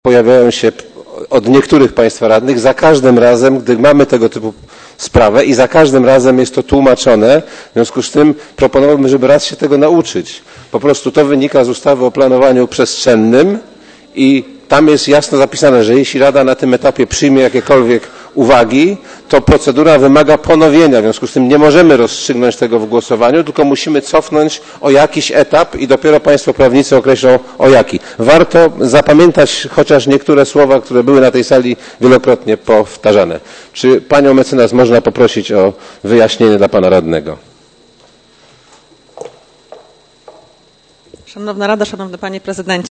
pojawiają się od niektórych Państwa radnych za każdym razem, gdy mamy tego typu sprawę i za każdym razem jest to tłumaczone. W związku z tym proponowałbym, żeby raz się tego nauczyć. Po prostu to wynika z ustawy o planowaniu przestrzennym i tam jest jasno zapisane, że jeśli Rada na tym etapie przyjmie jakiekolwiek uwagi, to procedura wymaga ponowienia. W związku z tym nie możemy rozstrzygnąć tego w głosowaniu, tylko musimy cofnąć o jakiś etap i dopiero Państwo prawnicy określą o jaki. Warto zapamiętać chociaż niektóre słowa, które były na tej sali wielokrotnie powtarzane. Czy Panią mecenas można poprosić o wyjaśnienie dla Pana radnego? Szanowna Rado, Szanowny Panie Prezydencie.